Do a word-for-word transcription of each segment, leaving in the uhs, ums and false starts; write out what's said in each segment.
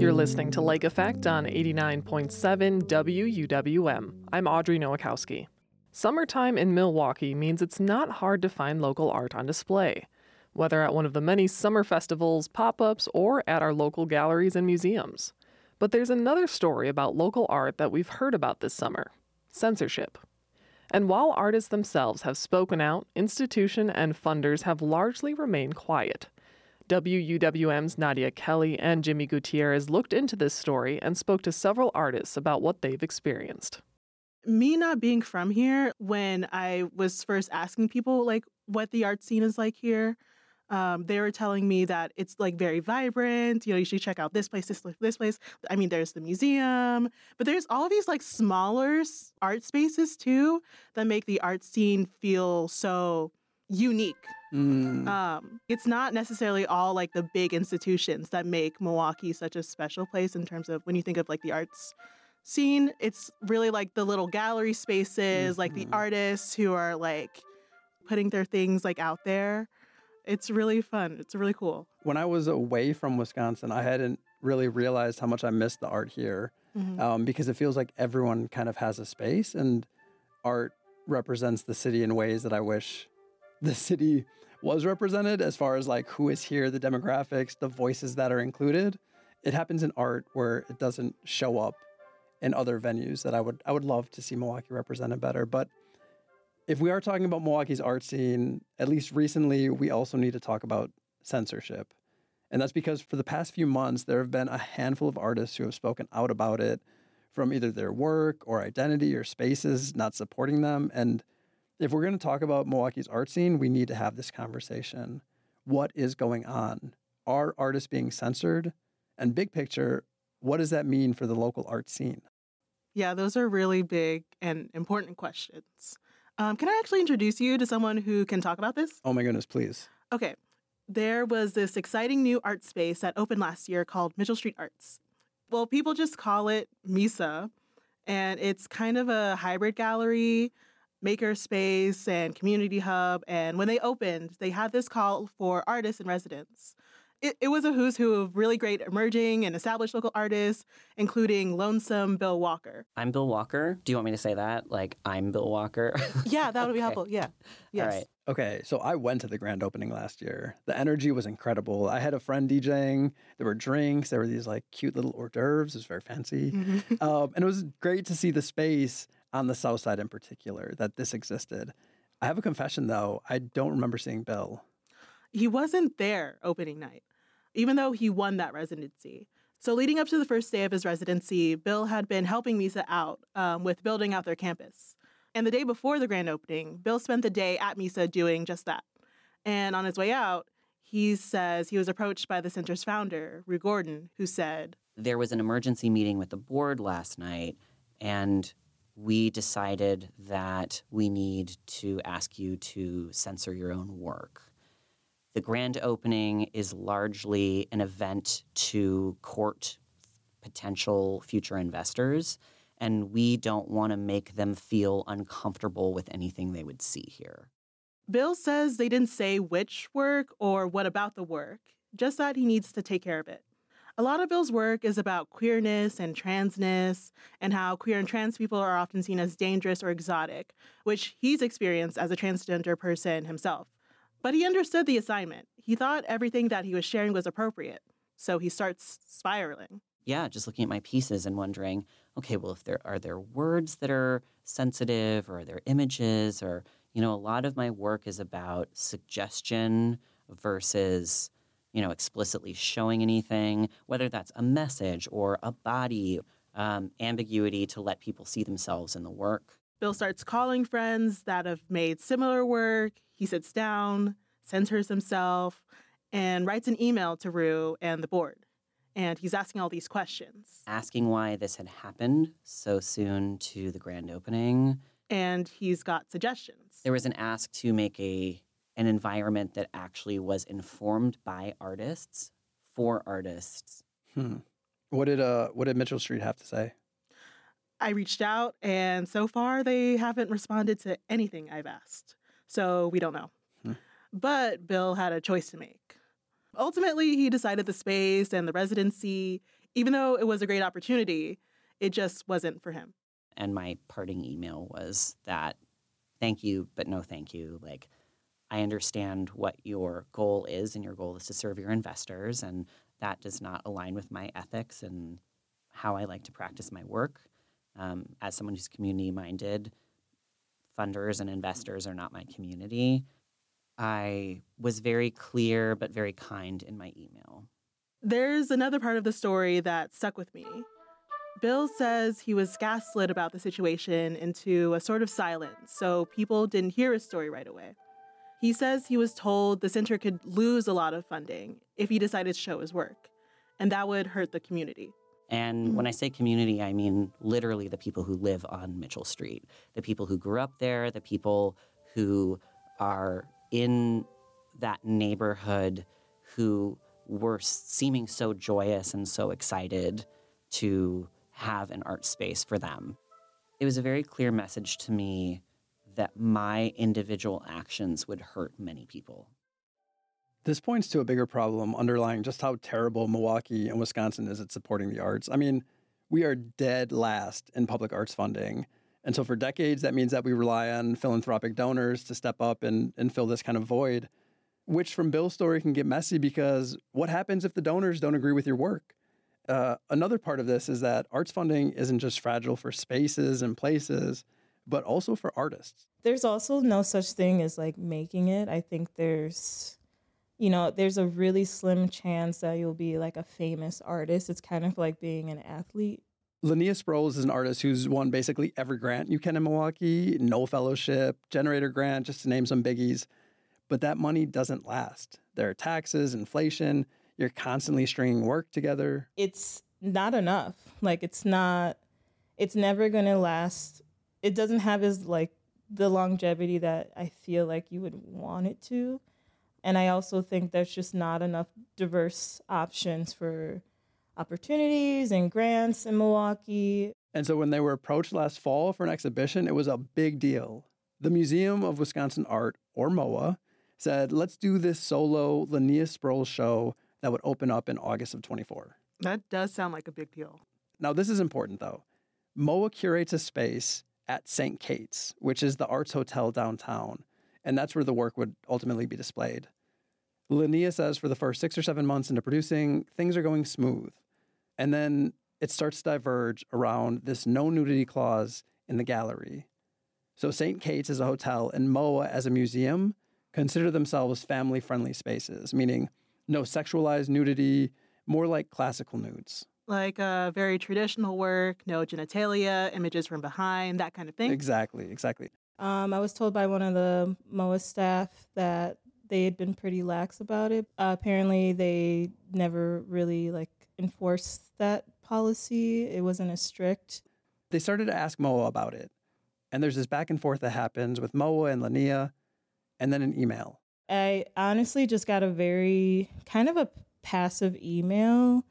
You're listening to Lake Effect on eighty-nine point seven W U W M. I'm Audrey Nowakowski. Summertime in Milwaukee means it's not hard to find local art on display, whether at one of the many summer festivals, pop-ups, or at our local galleries and museums. But there's another story about local art that we've heard about this summer: censorship. And while artists themselves have spoken out, institution and funders have largely remained quiet. W U W M's Nadia Kelly and Jimmy Gutierrez looked into this story and spoke to several artists about what they've experienced. Me not being from here, when I was first asking people like what the art scene is like here, um, they were telling me that it's like very vibrant. You know, you should check out this place, this place, this place. I mean, there's the museum, but there's all of these like smaller art spaces too that make the art scene feel so unique. Mm. Um, it's not necessarily all like the big institutions that make Milwaukee such a special place in terms of when you think of like the arts scene. It's really like the little gallery spaces, mm-hmm. like the artists who are like putting their things like out there. It's really fun. It's really cool. When I was away from Wisconsin, I hadn't really realized how much I missed the art here, mm-hmm. um, because it feels like everyone kind of has a space, and art represents the city in ways that I wish the city was represented, as far as like who is here, the demographics, the voices that are included. It happens in art where it doesn't show up in other venues that I would I would love to see Milwaukee represented better. But if we are talking about Milwaukee's art scene, at least recently, we also need to talk about censorship. And that's because for the past few months, there have been a handful of artists who have spoken out about it, from either their work or identity or spaces not supporting them. And if we're going to talk about Milwaukee's art scene, we need to have this conversation. What is going on? Are artists being censored? And big picture, what does that mean for the local art scene? Yeah, those are really big and important questions. Um, can I actually introduce you to someone who can talk about this? Oh my goodness, please. Okay. There was this exciting new art space that opened last year called Mitchell Street Arts. Well, people just call it MISA, and it's kind of a hybrid gallery, maker space, and community hub. And when they opened, they had this call for artists in residence. It, it was a who's who of really great emerging and established local artists, including Lonesome Bill Walker. I'm Bill Walker. Do you want me to say that? Like, I'm Bill Walker? Yeah, that would be okay. helpful. Yeah. Yes. All right. Okay, so I went to the grand opening last year. The energy was incredible. I had a friend DJing. There were drinks. There were these like cute little hors d'oeuvres. It was very fancy. Mm-hmm. um, and it was great to see the space on the South Side in particular, that this existed. I have a confession, though. I don't remember seeing Bill. He wasn't there opening night, even though he won that residency. So leading up to the first day of his residency, Bill had been helping MISA out um, with building out their campus. And the day before the grand opening, Bill spent the day at MISA doing just that. And on his way out, he says he was approached by the center's founder, Rue Gordon, who said, "There was an emergency meeting with the board last night, and we decided that we need to ask you to censor your own work. The grand opening is largely an event to court potential future investors, and we don't want to make them feel uncomfortable with anything they would see here." Bill says they didn't say which work or what about the work, just that he needs to take care of it. A lot of Bill's work is about queerness and transness, and how queer and trans people are often seen as dangerous or exotic, which he's experienced as a transgender person himself. But he understood the assignment. He thought everything that he was sharing was appropriate, so he starts spiraling. Yeah, just looking at my pieces and wondering, okay, well, if there are there words that are sensitive, or are there images, or, you know, a lot of my work is about suggestion versus, you know, explicitly showing anything, whether that's a message or a body, um, ambiguity to let people see themselves in the work. Bill starts calling friends that have made similar work. He sits down, censors himself, and writes an email to Rue and the board. And he's asking all these questions. Asking why this had happened so soon to the grand opening. And he's got suggestions. There was an ask to make a an environment that actually was informed by artists, for artists. Hmm. What did uh what did Mitchell Street have to say? I reached out, and so far they haven't responded to anything I've asked. So we don't know. Hmm. But Bill had a choice to make. Ultimately, he decided the space and the residency, Even though it was a great opportunity, it just wasn't for him. And my parting email was that, thank you, but no thank you. Like, I understand what your goal is, and your goal is to serve your investors, and that does not align with my ethics and how I like to practice my work. Um, as someone who's community-minded, funders and investors are not my community. I was very clear but very kind in my email. There's another part of the story that stuck with me. Bill says he was gaslit about the situation into a sort of silence, so people didn't hear his story right away. He says he was told the center could lose a lot of funding if he decided to show his work, and that would hurt the community. And mm-hmm. when I say community, I mean literally the people who live on Mitchell Street, the people who grew up there, the people who are in that neighborhood who were seeming so joyous and so excited to have an art space for them. It was a very clear message to me that my individual actions would hurt many people. This points to a bigger problem underlying just how terrible Milwaukee and Wisconsin is at supporting the arts. I mean, we are dead last in public arts funding. And so for decades, that means that we rely on philanthropic donors to step up and, and fill this kind of void, which from Bill's story can get messy because what happens if the donors don't agree with your work? Uh, another part of this is that arts funding isn't just fragile for spaces and places, but also for artists. There's also no such thing as like making it. I think there's, you know, there's a really slim chance that you'll be like a famous artist. It's kind of like being an athlete. Linnea Sproles is an artist who's won basically every grant you can in Milwaukee, no fellowship, generator grant, just to name some biggies. But that money doesn't last. There are taxes, inflation, you're constantly stringing work together. It's not enough. Like, it's not, it's never going to last. It doesn't have as, like, the longevity that I feel like you would want it to. And I also think there's just not enough diverse options for opportunities and grants in Milwaukee. And so when they were approached last fall for an exhibition, it was a big deal. The Museum of Wisconsin Art, or M O A, said, let's do this solo Linnea Sproles show that would open up in August of twenty-four. That does sound like a big deal. Now, this is important, though. M O A curates a space at Saint Kate's, which is the Arts Hotel downtown, and that's where the work would ultimately be displayed. Linnea says for the first six or seven months into producing, things are going smooth. And then it starts to diverge around this no nudity clause in the gallery. So Saint Kate's as a hotel and M O A as a museum consider themselves family-friendly spaces, meaning no sexualized nudity, more like classical nudes. Like uh, very traditional work, no genitalia, images from behind, that kind of thing? Exactly, exactly. Um, I was told by one of the M O A staff that they had been pretty lax about it. Uh, apparently, they never really like enforced that policy. It wasn't as strict. They started to ask M O A about it. And there's this back and forth that happens with M O A and Linnea, and then an email. I honestly just got a very kind of a passive email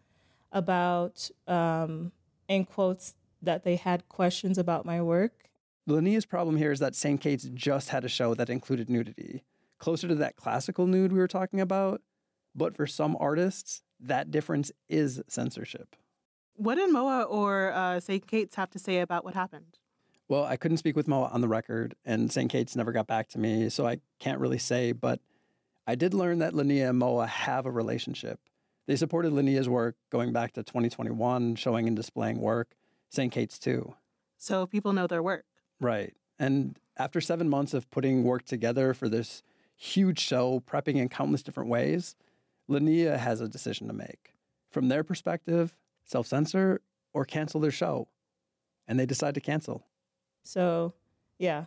about, um, in quotes, that they had questions about my work. Linnea's problem here is that Saint Kate's just had a show that included nudity, closer to that classical nude we were talking about. But for some artists, that difference is censorship. What did M O A or uh, Saint Kate's have to say about what happened? Well, I couldn't speak with M O A on the record, and Saint Kate's never got back to me, so I can't really say, but I did learn that Linnea and M O A have a relationship. They supported Linnea's work going back to twenty twenty-one, showing and displaying work. Saint Kate's too. So people know their work. Right. And after seven months of putting work together for this huge show, prepping in countless different ways, Linnea has a decision to make. From their perspective, self-censor or cancel their show. And they decide to cancel. So, yeah,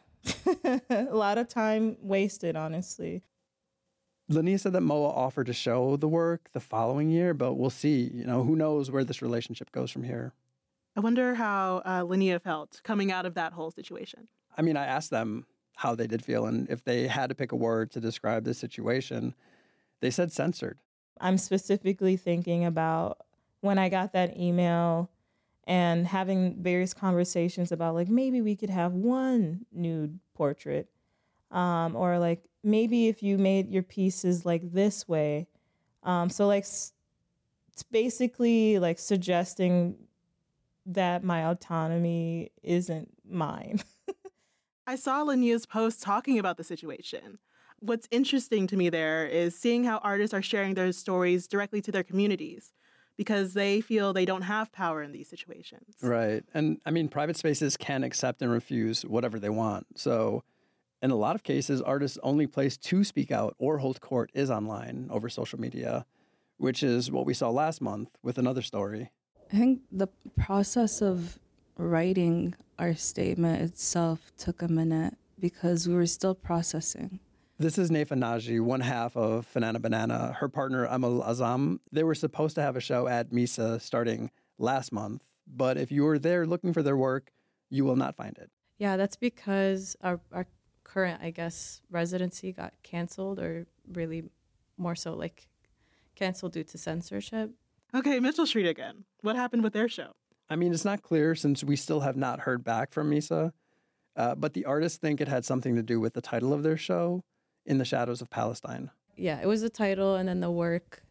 a lot of time wasted, honestly. Linnea said that M O A offered to show the work the following year, but we'll see. You know, who knows where this relationship goes from here. I wonder how uh, Linnea felt coming out of that whole situation. I mean, I asked them how they did feel, and if they had to pick a word to describe this situation, they said censored. I'm specifically thinking about when I got that email and having various conversations about, like, maybe we could have one nude portrait. Um, or, like, maybe if you made your pieces, like, this way. Um, so, like, s- it's basically like suggesting that my autonomy isn't mine. I saw Lanyia's post talking about the situation. What's interesting to me there is seeing how artists are sharing their stories directly to their communities because they feel they don't have power in these situations. Right. And I mean, private spaces can accept and refuse whatever they want. So in a lot of cases, artists' only place to speak out or hold court is online over social media, which is what we saw last month with another story. I think the process of writing our statement itself took a minute because we were still processing. This is Naifa Naji, one half of Fanana Banana. Her partner, Amal Azam, they were supposed to have a show at MISA starting last month. But if you were there looking for their work, you will not find it. Yeah, that's because our, our current, I guess, residency got canceled, or really more so like canceled due to censorship. Okay, Mitchell Street again. What happened with their show? I mean, it's not clear since we still have not heard back from MISA, uh, but the artists think it had something to do with the title of their show, In the Shadows of Palestine. Yeah, it was the title, and then the work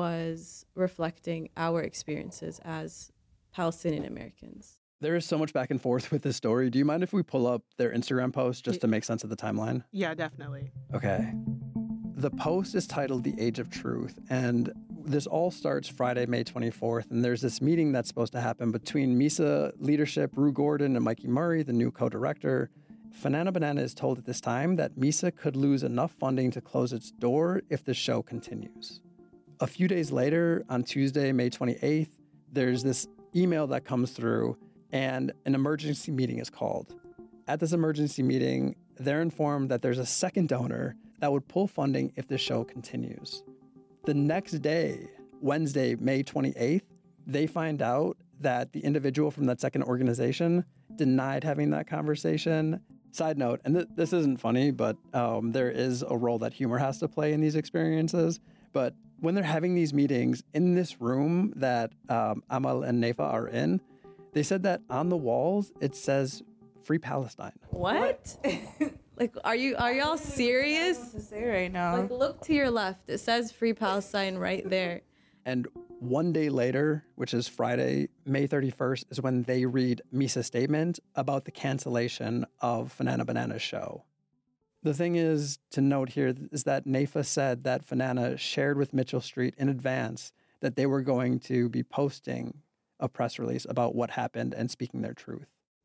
was reflecting our experiences as Palestinian Americans. There is so much back and forth with this story. Do you mind if we pull up their Instagram post just to make sense of the timeline? Yeah, definitely. Okay. The post is titled The Age of Truth, and this all starts Friday, May twenty-fourth, and there's this meeting that's supposed to happen between MISA leadership, Rue Gordon and Mikey Murray, the new co-director. Fanana Banana is told at this time that MISA could lose enough funding to close its door if the show continues. A few days later, on Tuesday, May twenty-eighth, there's this email that comes through and an emergency meeting is called. At this emergency meeting, they're informed that there's a second donor that would pull funding if the show continues. The next day, Wednesday, May twenty-eighth, they find out that the individual from that second organization denied having that conversation. Side note, and th- this isn't funny, but um, there is a role that humor has to play in these experiences. But when they're having these meetings in this room that um, Amal and Naifa are in, they said that on the walls, it says Free Palestine. What? Like, are you are y'all serious? To say right now. Like, look to your left. It says Free Palestine right there. And one day later, which is Friday, May thirty-first, is when they read MISA's statement about the cancellation of Fanana Banana's show. The thing is to note here is that Naifa said that Fanana shared with Mitchell Street in advance that they were going to be posting a press release about what happened and speaking their truth.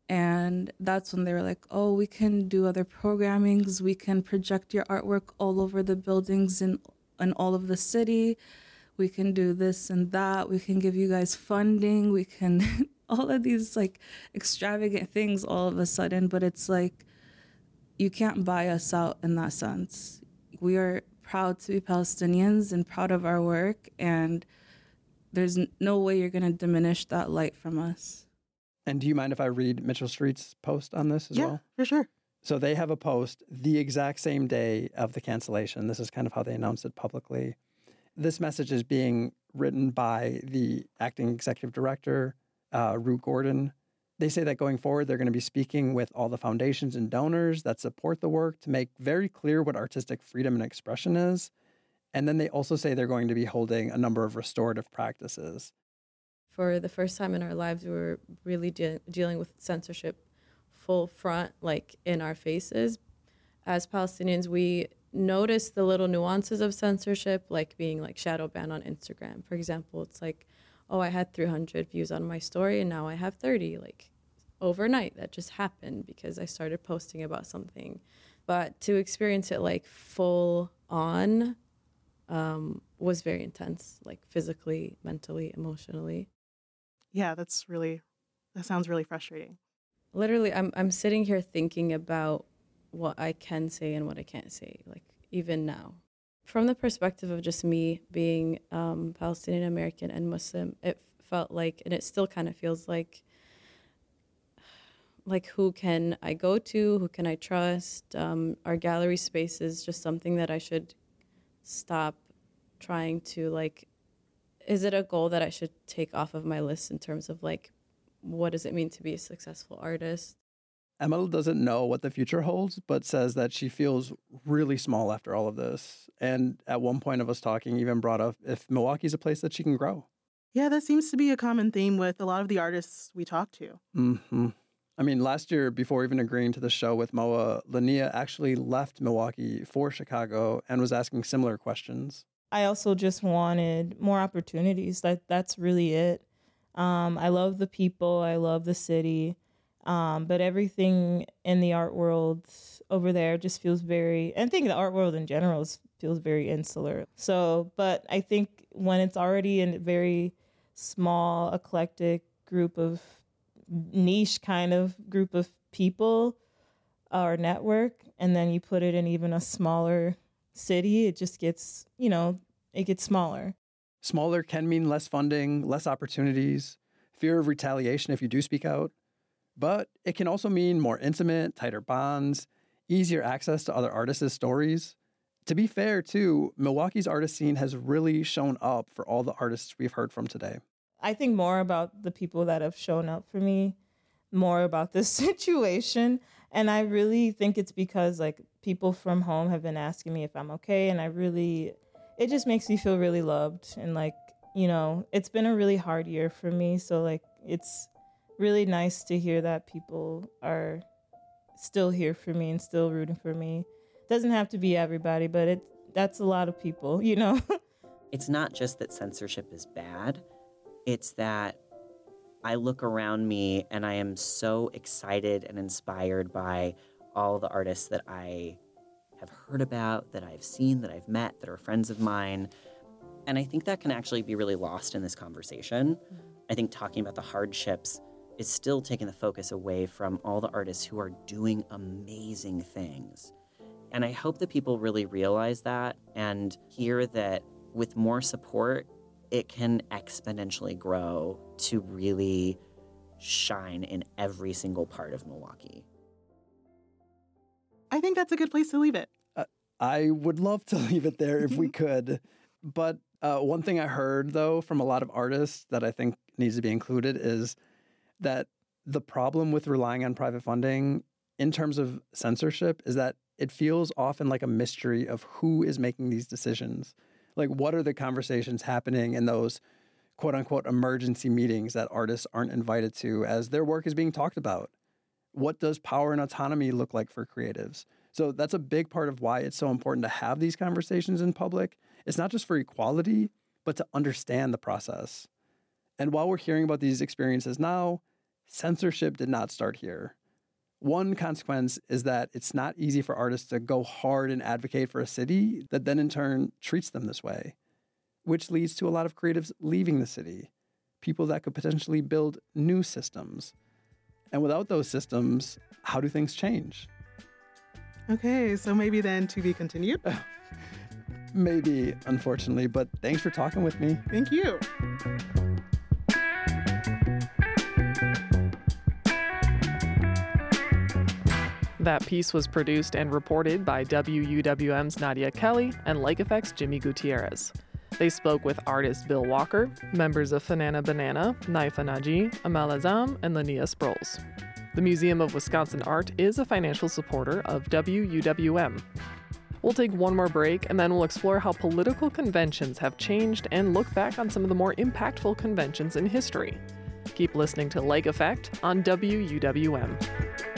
And that's when they were like, oh, we can do other programmings. We can project your artwork all over the buildings in, in all of the city. We can do this and that. We can give you guys funding. We can, all of these like extravagant things all of a sudden. But it's like, you can't buy us out in that sense. We are proud to be Palestinians and proud of our work. And there's no way you're going to diminish that light from us. And do you mind if I read Mitchell Street's post on this as yeah, well? for sure. So they have a post the exact same day of the cancellation. This is kind of how they announced it publicly. This message is being written by the acting executive director, uh, Rue Gordon. They say that going forward, they're going to be speaking with all the foundations and donors that support the work to make very clear what artistic freedom and expression is. And then they also say they're going to be holding a number of restorative practices. For the first time in our lives, we were really de- dealing with censorship full front, like in our faces. As Palestinians, we notice the little nuances of censorship, like being like shadow banned on Instagram. For example, it's like, oh, I had three hundred views on my story and now I have thirty, like overnight. That just happened because I started posting about something. But to experience it like full on um, was very intense, like physically, mentally, emotionally. Yeah, that's really, that sounds really frustrating. Literally, I'm I'm sitting here thinking about what I can say and what I can't say, like even now. From the perspective of just me being um, Palestinian American and Muslim, it felt like, and it still kind of feels like, like who can I go to? Who can I trust? Um, our gallery space is just something that I should stop trying to like, is it a goal that I should take off of my list in terms of like, what does it mean to be a successful artist? Emma doesn't know what the future holds, but says that she feels really small after all of this. And at one point of us talking, even brought up if Milwaukee's a place that she can grow. Yeah, that seems to be a common theme with a lot of the artists we talk to. Mm-hmm. I mean, last year, before even agreeing to the show with M O A, Linnea actually left Milwaukee for Chicago and was asking similar questions. I also just wanted more opportunities. That that's really it. Um, I love the people. I love the city. Um, but everything in the art world over there just feels very, I think the art world in general is, feels very insular. So, but I think when it's already in a very small, eclectic group of niche kind of group of people or network, and then you put it in even a smaller city, it just gets, you know, it gets smaller. Smaller can mean less funding, less opportunities, fear of retaliation if you do speak out. But it can also mean more intimate, tighter bonds, easier access to other artists' stories. To be fair, too, Milwaukee's artist scene has really shown up for all the artists we've heard from today. I think more about the people that have shown up for me, more about this situation. And I really think it's because like people from home have been asking me if I'm okay. And I really, it just makes me feel really loved. And like, you know, it's been a really hard year for me. So like, it's really nice to hear that people are still here for me and still rooting for me. Doesn't have to be everybody, but it that's a lot of people, you know? It's not just that censorship is bad. It's that I look around me and I am so excited and inspired by all the artists that I have heard about, that I've seen, that I've met, that are friends of mine. And I think that can actually be really lost in this conversation. I think talking about the hardships is still taking the focus away from all the artists who are doing amazing things. And I hope that people really realize that and hear that with more support, it can exponentially grow to really shine in every single part of Milwaukee. I think that's a good place to leave it. Uh, I would love to leave it there if we could. But uh, one thing I heard, though, from a lot of artists that I think needs to be included is that the problem with relying on private funding in terms of censorship is that it feels often like a mystery of who is making these decisions. Like, what are the conversations happening in those quote unquote emergency meetings that artists aren't invited to as their work is being talked about? What does power and autonomy look like for creatives? So that's a big part of why it's so important to have these conversations in public. It's not just for equality, but to understand the process. And while we're hearing about these experiences now, censorship did not start here. One consequence is that it's not easy for artists to go hard and advocate for a city that then in turn treats them this way, which leads to a lot of creatives leaving the city, people that could potentially build new systems. And without those systems, how do things change? Okay, so maybe then to be continued. Maybe, unfortunately, but thanks for talking with me. Thank you. That piece was produced and reported by W U W M's Nadia Kelly and Lake Effect's Jimmy Gutierrez. They spoke with artist Bill Walker, members of Fanana Banana, Naifa Naji, Amal Azam, and Linnea Sproles. The Museum of Wisconsin Art is a financial supporter of W U W M. We'll take one more break, and then we'll explore how political conventions have changed and look back on some of the more impactful conventions in history. Keep listening to Lake Effect on W U W M.